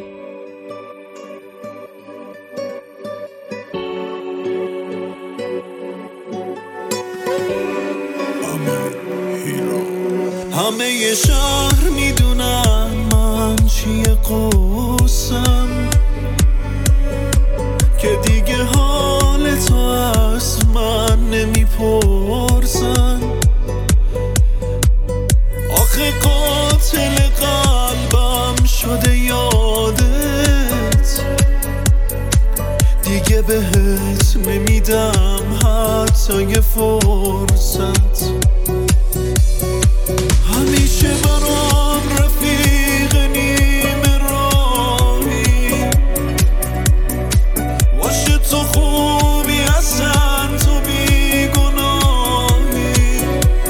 همه ی شهر میدونن من چیه قصم، که دیگه حال تو از من نمیپرسن. آخه قاتل قلبم شده یادت، دیگه بهت نمیدم حتی یه فرصت. همیشه برام رفیق نیمه راهی، باشه تو خوبی اصلا تو بیگناهی.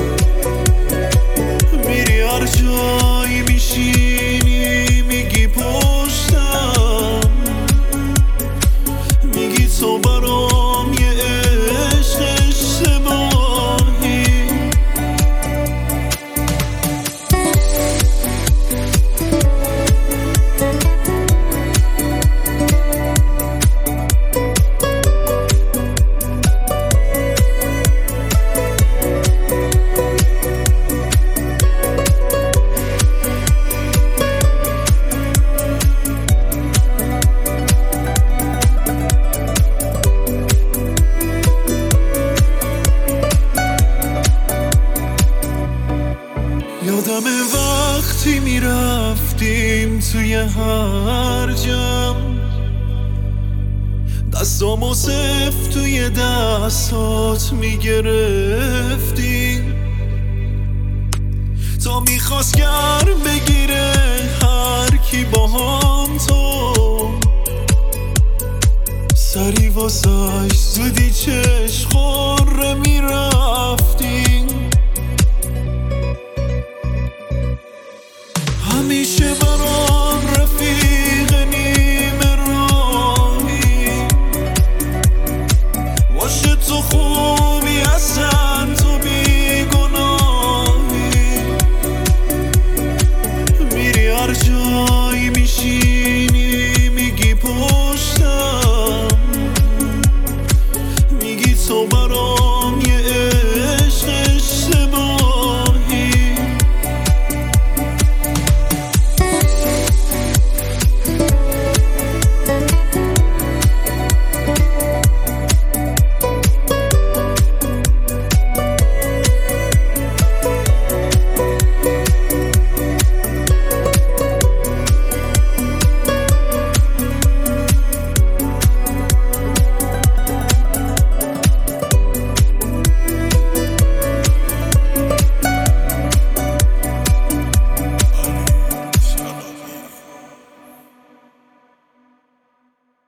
میری هر جایی میشینی میگی پشتم، میگی تو برام یه عشق اشتباهی. یادم وقتی میرفتیم توی هر جمع، دستامو صف توی دستات میگرفتیم، تا میخواست گرم بگیره هر کی باهام تو، سری واسش زودی چشم خوره میرفتیم. همیشه برام